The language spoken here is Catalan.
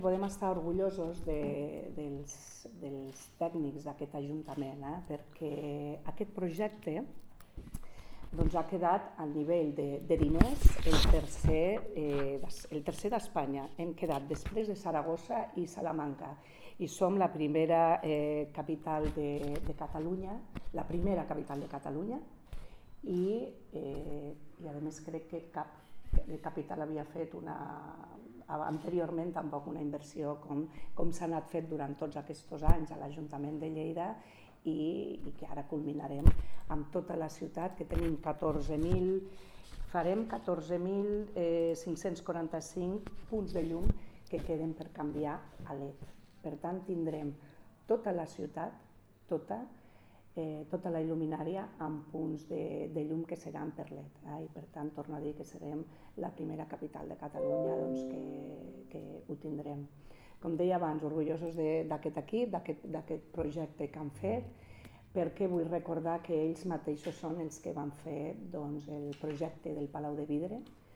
Podem estar orgullosos dels tècnics d'aquest Ajuntament, perquè aquest projecte ha quedat al nivell de diners el tercer d'Espanya. Hem quedat després de Saragossa i Salamanca i som la primera capital de Catalunya, la primera capital de Catalunya i a més crec que cap capital havia fet anteriorment tampoc una inversió com s'ha anat fet durant tots aquests anys a l'Ajuntament de Lleida i que ara culminarem amb tota la ciutat, que tenim farem 14.545 punts de llum que queden per canviar a LED. Per tant, tindrem tota la ciutat, tota la il·luminària amb punts de llum que seran per LED. I per tant, torno a dir que serem la primera capital de Catalunya que ho tindrem. Com deia abans, orgullosos d'aquest equip, d'aquest projecte que han fet, perquè vull recordar que ells mateixos són els que van fer el projecte del Palau de Vidre,